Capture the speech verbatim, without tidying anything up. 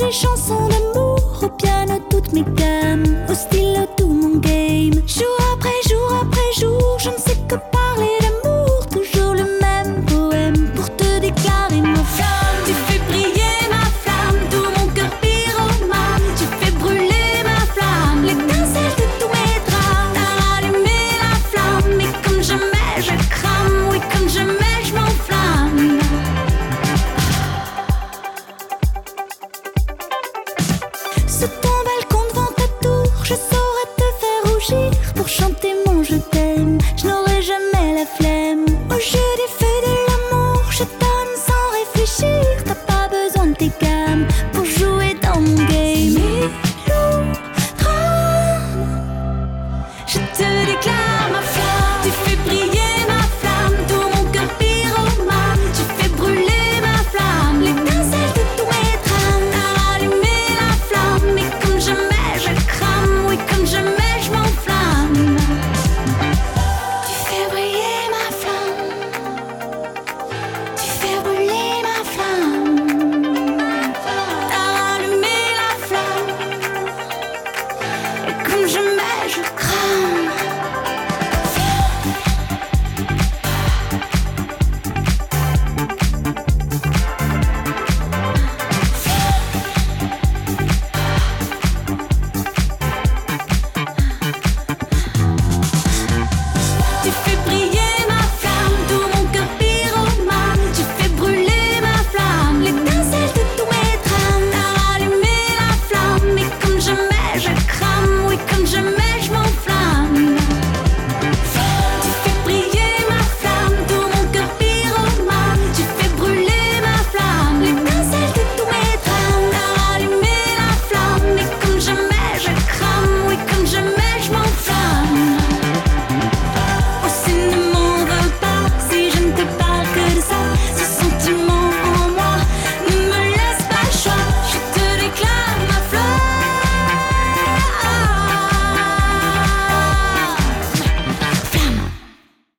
mes chansons d'amour, au piano toutes mes gammes, au stylo tout mon game. Jour après jour après jour, je ne sais que parler d'amour, toujours le même poème pour te déclarer ma flamme. Tu fais briller ma flamme, tout mon cœur pyromane. Tu fais brûler ma flamme, l'étincelle de tous mes drames. T'as allumé la flamme, et comme jamais je crame, oui comme jamais je m'enflamme. Sous ton balcon devant ta tour, je saurais te faire rougir pour chanter mon je t'aime. Je n'aurai jamais la flemme. Au jeu des feux de l'amour, je donne sans réfléchir.